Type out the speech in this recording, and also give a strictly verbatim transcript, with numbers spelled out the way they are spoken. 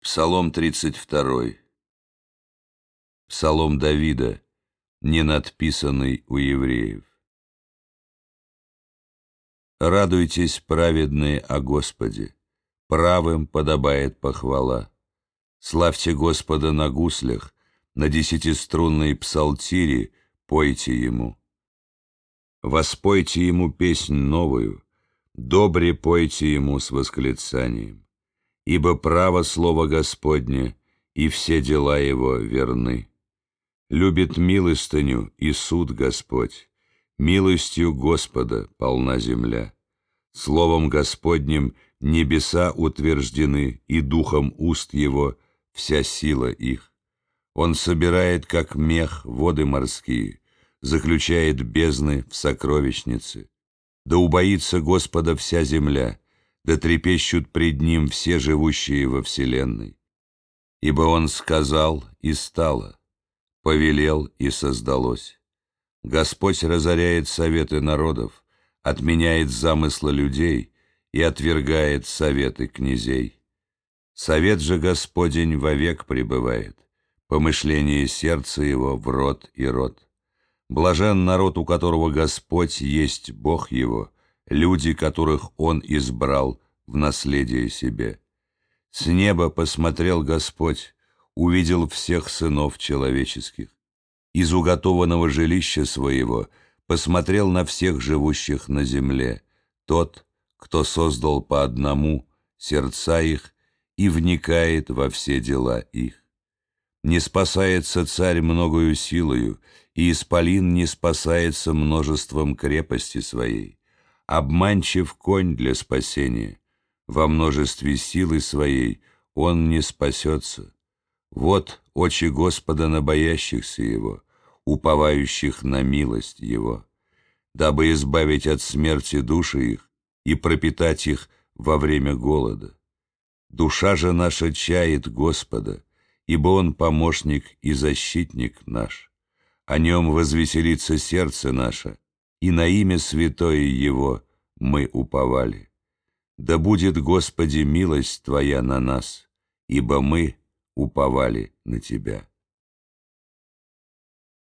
Псалом тридцать второй. Псалом Давида, не надписанный у евреев. Радуйтесь, праведные, о Господе, правым подобает похвала. Славьте Господа на гуслях, на десятиструнной псалтире пойте Ему. Воспойте Ему песнь новую, добре пойте Ему с восклицанием. Ибо право слово Господне, и все дела Его верны. Любит милостыню и суд Господь, милостью Господа полна земля. Словом Господним небеса утверждены, и духом уст Его вся сила их. Он собирает, как мех, воды морские, заключает бездны в сокровищницы. Да убоится Господа вся земля, да трепещут пред Ним все живущие во вселенной. Ибо Он сказал, и стало, повелел, и создалось. Господь разоряет советы народов, отменяет замыслы людей и отвергает советы князей. Совет же Господень вовек пребывает, помышление сердца Его в род и род. Блажен народ, у которого Господь есть Бог его, люди, которых Он избрал в наследие себе. С неба посмотрел Господь, увидел всех сынов человеческих. Из уготованного жилища своего посмотрел на всех живущих на земле, тот, кто создал по одному сердца их и вникает во все дела их. Не спасается царь многою силою, и исполин не спасается множеством крепости своей. Обманчив конь для спасения, во множестве силы своей он не спасется. Вот очи Господа на боящихся Его, уповающих на милость Его, дабы избавить от смерти души их и пропитать их во время голода. Душа же наша чает Господа, ибо Он помощник и защитник наш. О Нем возвеселится сердце наше, и на имя святое Его мы уповали. Да будет, Господи, милость Твоя на нас, ибо мы уповали на Тебя.